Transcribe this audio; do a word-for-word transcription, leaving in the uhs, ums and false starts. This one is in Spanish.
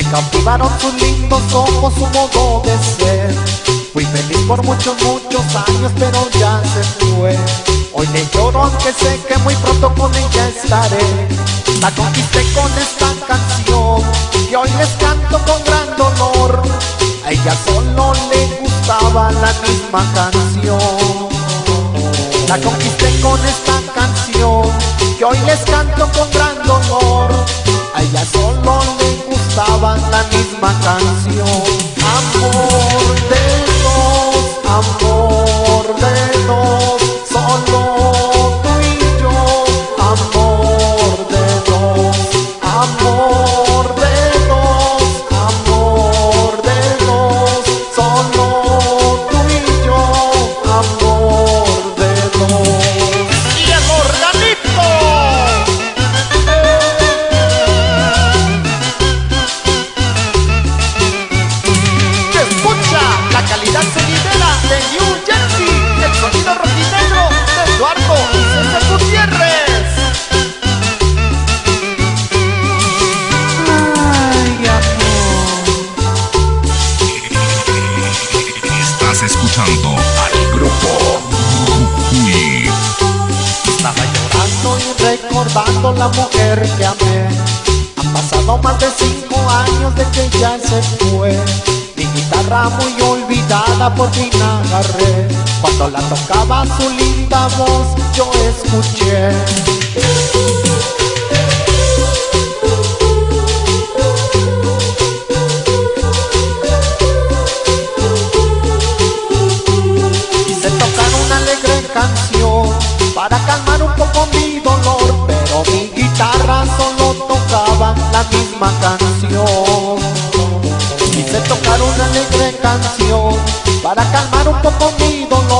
cautivaron sus lindos ojos, su modo de ser. Fui feliz por muchos, muchos años, pero ya se fue. Hoy le lloro aunque sé que muy pronto con ella estaré. La conquisté con esta canción y hoy les canto con gran dolor. A ella solo le gustaba la misma canción. La conquisté con esta canción que hoy les canto con gran dolor. A ella solo le gustaba la misma canción. Amor de dos, amor de dos, solo tú y yo. Amor de dos, amor de dos, amor de dos, solo tú y yo. Amor de dos. ¡Y el organito! La calidad sonidera de New Jersey, el sonido rojinegro de Eduardo y César Gutiérrez. Ay, amor. Estás escuchando al grupo Jujuy. Estaba llorando y recordando la mujer que amé. Han pasado más de cinco años de que ya se fue. Mi guitarra muy olvidada por fin agarré. Cuando la tocaba su linda voz yo escuché. Quise tocar una alegre canción para calmar un poco mi dolor, pero mi guitarra solo tocaba la misma canción. Quise tocar una alegre canción para calmar un poco mi dolor,